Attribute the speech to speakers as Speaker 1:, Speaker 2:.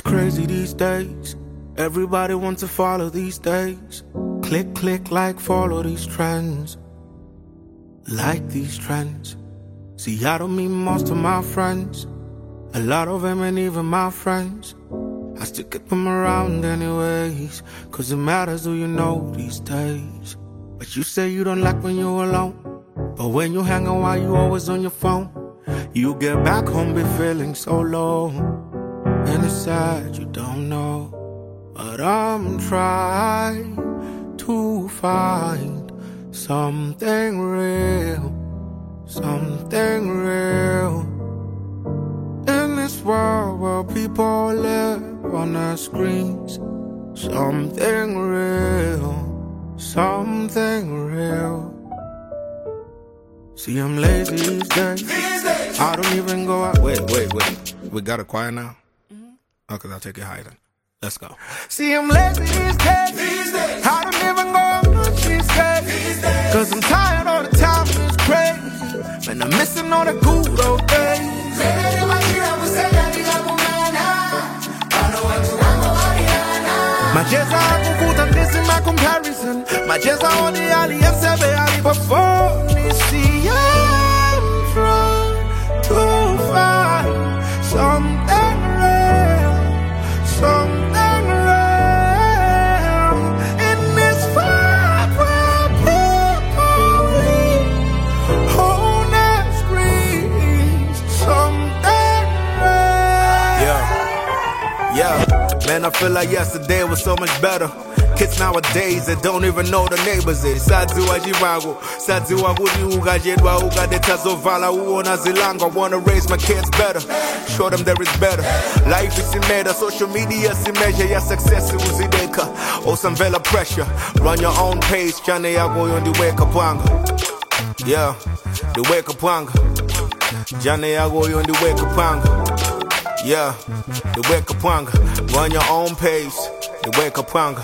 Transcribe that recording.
Speaker 1: crazy these days. Everybody wants to follow these days. Click, click, like, follow these trends. Like these trends. See, I don't meet most of my friends. A lot of them ain't even my friends. I still keep them around anyways, cause it matters who you know these days. But you say you don't like when you're alone, but when you hang out, you always on your phone. You get back home, be feeling so low, and it's sad you don't know. But I'm trying to find something real, something real. In this world where people live on their screens, something real, something real. See, I'm lazy these days. I don't even go out. Wait. We got a choir now? Okay, I'll take it higher then. Let's go. See, I'm lazy these days. I don't even go out much these days. Cause I'm tired all the time, it's crazy. And I'm missing all the good old days. Majeza kukuta missing my comparison. Majeza on the alliance ali before me. See, I'm trying to find something real, something real. In this fight where people live on their screens, something real. Yeah. Man, I feel like yesterday was so much better. Kids nowadays that don't even know the neighbors. Sadziwa jivangu, sadziwa kuliuga jedwa uga detazovala uona zilango. I wanna raise my kids better, show them there is better. Life is in matter, social media is in measure. Your success is uzideka, or some vela pressure. Run your own pace, chane yago on the wake up wanga. Yeah, the wake up wanga. Jane yago on the wake up wanga. Yeah, the wake up wanga. Run your own pace, the wake up wanga.